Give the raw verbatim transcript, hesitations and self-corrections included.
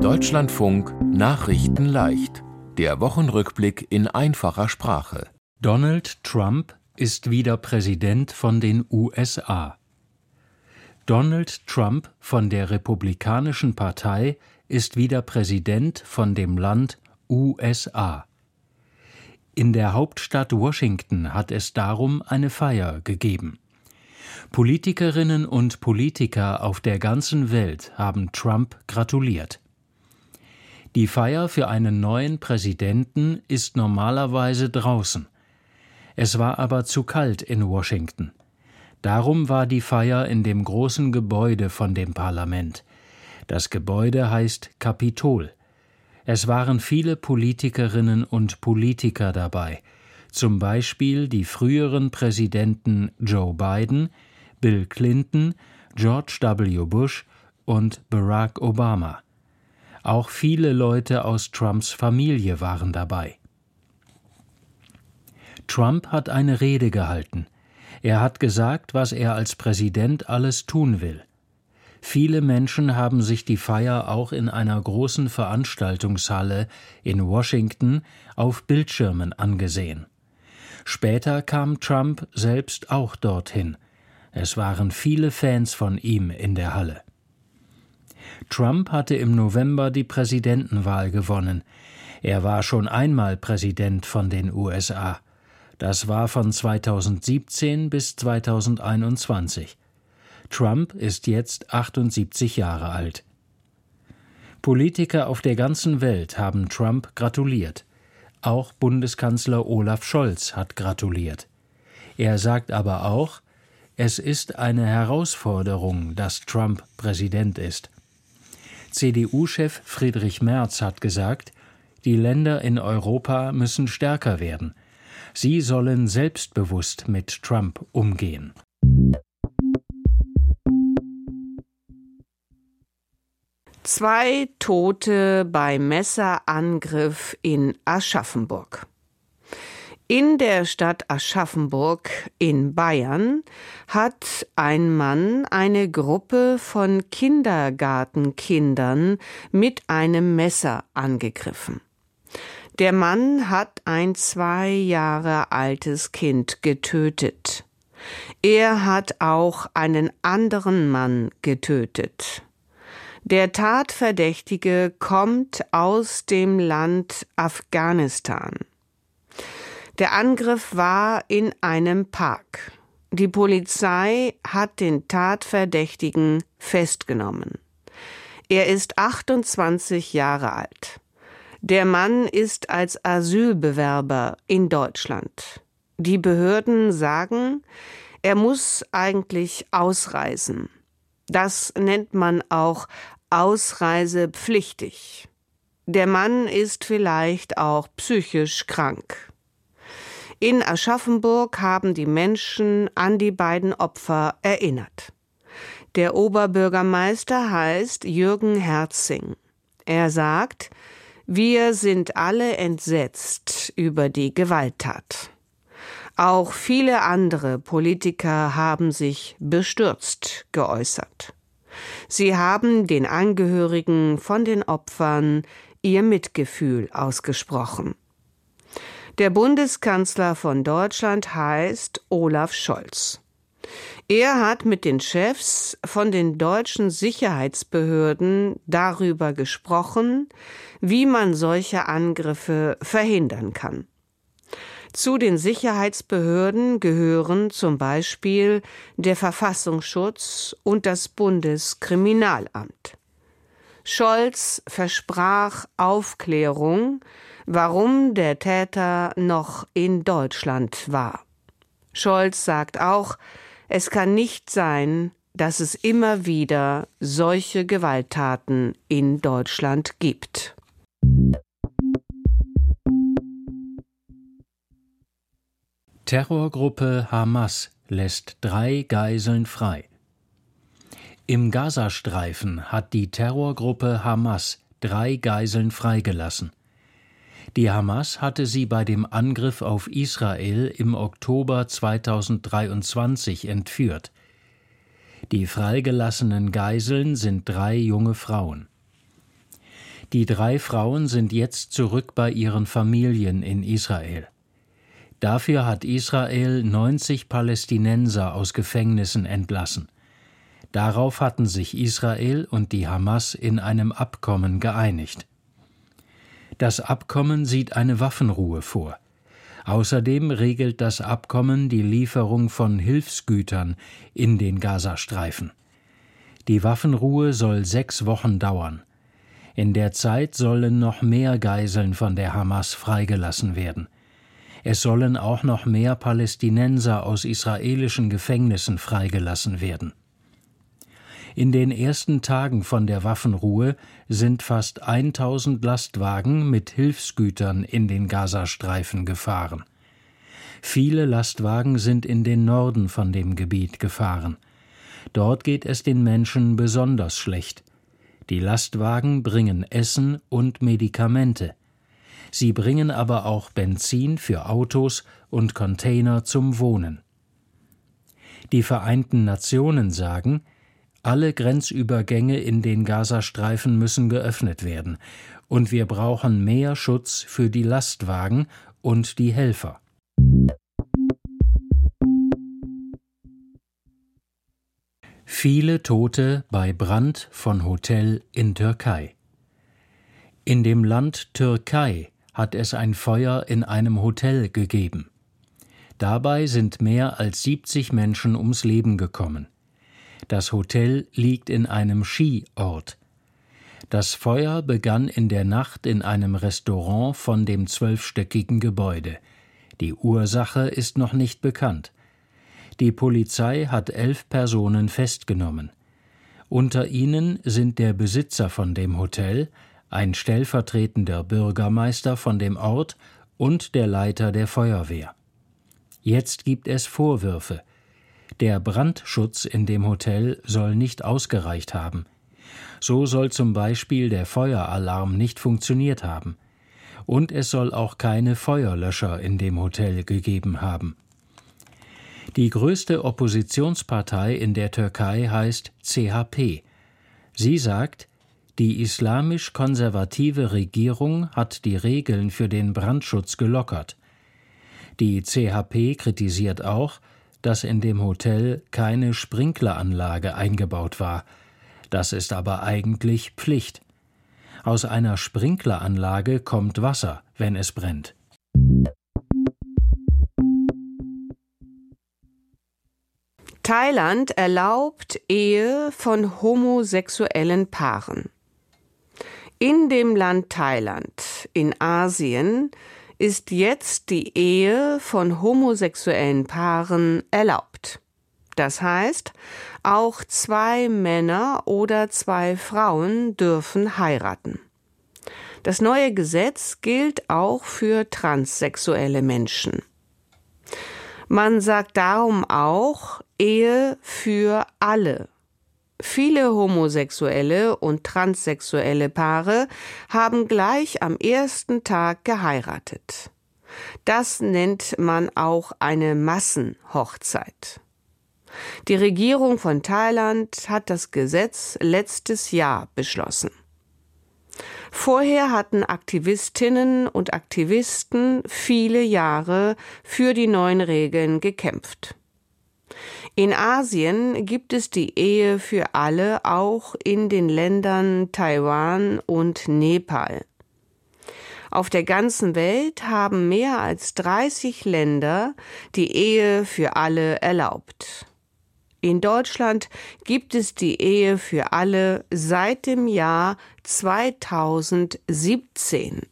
Deutschlandfunk Nachrichten leicht. Der Wochenrückblick in einfacher Sprache. Donald Trump ist wieder Präsident von den U S A. Donald Trump von der Republikanischen Partei ist wieder Präsident von dem Land U S A. In der Hauptstadt Washington hat es darum eine Feier gegeben. Politikerinnen und Politiker auf der ganzen Welt haben Trump gratuliert. Die Feier für einen neuen Präsidenten ist normalerweise draußen. Es war aber zu kalt in Washington. Darum war die Feier in dem großen Gebäude von dem Parlament. Das Gebäude heißt Kapitol. Es waren viele Politikerinnen und Politiker dabei, zum Beispiel die früheren Präsidenten Joe Biden, Bill Clinton, George W. Bush und Barack Obama. Auch viele Leute aus Trumps Familie waren dabei. Trump hat eine Rede gehalten. Er hat gesagt, was er als Präsident alles tun will. Viele Menschen haben sich die Feier auch in einer großen Veranstaltungshalle in Washington auf Bildschirmen angesehen. Später kam Trump selbst auch dorthin. Es waren viele Fans von ihm in der Halle. Trump hatte im November die Präsidentenwahl gewonnen. Er war schon einmal Präsident von den U S A. Das war von zweitausendsiebzehn bis zweitausendeinundzwanzig. Trump ist jetzt achtundsiebzig Jahre alt. Politiker auf der ganzen Welt haben Trump gratuliert. Auch Bundeskanzler Olaf Scholz hat gratuliert. Er sagt aber auch, es ist eine Herausforderung, dass Trump Präsident ist. C D U-Chef Friedrich Merz hat gesagt, die Länder in Europa müssen stärker werden. Sie sollen selbstbewusst mit Trump umgehen. Zwei Tote bei Messerangriff in Aschaffenburg. In der Stadt Aschaffenburg in Bayern hat ein Mann eine Gruppe von Kindergartenkindern mit einem Messer angegriffen. Der Mann hat ein zwei Jahre altes Kind getötet. Er hat auch einen anderen Mann getötet. Der Tatverdächtige kommt aus dem Land Afghanistan. Der Angriff war in einem Park. Die Polizei hat den Tatverdächtigen festgenommen. Er ist achtundzwanzig Jahre alt. Der Mann ist als Asylbewerber in Deutschland. Die Behörden sagen, er muss eigentlich ausreisen. Das nennt man auch ausreisepflichtig. Der Mann ist vielleicht auch psychisch krank. In Aschaffenburg haben die Menschen an die beiden Opfer erinnert. Der Oberbürgermeister heißt Jürgen Herzing. Er sagt, wir sind alle entsetzt über die Gewalttat. Auch viele andere Politiker haben sich bestürzt geäußert. Sie haben den Angehörigen von den Opfern ihr Mitgefühl ausgesprochen. Der Bundeskanzler von Deutschland heißt Olaf Scholz. Er hat mit den Chefs von den deutschen Sicherheitsbehörden darüber gesprochen, wie man solche Angriffe verhindern kann. Zu den Sicherheitsbehörden gehören zum Beispiel der Verfassungsschutz und das Bundeskriminalamt. Scholz versprach Aufklärung, warum der Täter noch in Deutschland war. Scholz sagt auch, es kann nicht sein, dass es immer wieder solche Gewalttaten in Deutschland gibt. Terrorgruppe Hamas lässt drei Geiseln frei. Im Gazastreifen hat die Terrorgruppe Hamas drei Geiseln freigelassen. Die Hamas hatte sie bei dem Angriff auf Israel im Oktober zweitausenddreiundzwanzig entführt. Die freigelassenen Geiseln sind drei junge Frauen. Die drei Frauen sind jetzt zurück bei ihren Familien in Israel. Dafür hat Israel neunzig Palästinenser aus Gefängnissen entlassen. Darauf hatten sich Israel und die Hamas in einem Abkommen geeinigt. Das Abkommen sieht eine Waffenruhe vor. Außerdem regelt das Abkommen die Lieferung von Hilfsgütern in den Gazastreifen. Die Waffenruhe soll sechs Wochen dauern. In der Zeit sollen noch mehr Geiseln von der Hamas freigelassen werden. Es sollen auch noch mehr Palästinenser aus israelischen Gefängnissen freigelassen werden. In den ersten Tagen von der Waffenruhe sind fast tausend Lastwagen mit Hilfsgütern in den Gazastreifen gefahren. Viele Lastwagen sind in den Norden von dem Gebiet gefahren. Dort geht es den Menschen besonders schlecht. Die Lastwagen bringen Essen und Medikamente. Sie bringen aber auch Benzin für Autos und Container zum Wohnen. Die Vereinten Nationen sagen, alle Grenzübergänge in den Gazastreifen müssen geöffnet werden, und wir brauchen mehr Schutz für die Lastwagen und die Helfer. Viele Tote bei Brand von Hotel in Türkei. In dem Land Türkei hat es ein Feuer in einem Hotel gegeben. Dabei sind mehr als siebzig Menschen ums Leben gekommen. Das Hotel liegt in einem Skiort. Das Feuer begann in der Nacht in einem Restaurant von dem zwölfstöckigen Gebäude. Die Ursache ist noch nicht bekannt. Die Polizei hat elf Personen festgenommen. Unter ihnen sind der Besitzer von dem Hotel, ein stellvertretender Bürgermeister von dem Ort und der Leiter der Feuerwehr. Jetzt gibt es Vorwürfe. Der Brandschutz in dem Hotel soll nicht ausgereicht haben. So soll zum Beispiel der Feueralarm nicht funktioniert haben. Und es soll auch keine Feuerlöscher in dem Hotel gegeben haben. Die größte Oppositionspartei in der Türkei heißt C H P. Sie sagt, die islamisch-konservative Regierung hat die Regeln für den Brandschutz gelockert. Die C H P kritisiert auch, dass in dem Hotel keine Sprinkleranlage eingebaut war. Das ist aber eigentlich Pflicht. Aus einer Sprinkleranlage kommt Wasser, wenn es brennt. Thailand erlaubt Ehe von homosexuellen Paaren. In dem Land Thailand in Asien ist jetzt die Ehe von homosexuellen Paaren erlaubt. Das heißt, auch zwei Männer oder zwei Frauen dürfen heiraten. Das neue Gesetz gilt auch für transsexuelle Menschen. Man sagt darum auch Ehe für alle. Viele homosexuelle und transsexuelle Paare haben gleich am ersten Tag geheiratet. Das nennt man auch eine Massenhochzeit. Die Regierung von Thailand hat das Gesetz letztes Jahr beschlossen. Vorher hatten Aktivistinnen und Aktivisten viele Jahre für die neuen Regeln gekämpft. In Asien gibt es die Ehe für alle auch in den Ländern Taiwan und Nepal. Auf der ganzen Welt haben mehr als dreißig Länder die Ehe für alle erlaubt. In Deutschland gibt es die Ehe für alle seit dem Jahr zweitausendsiebzehn.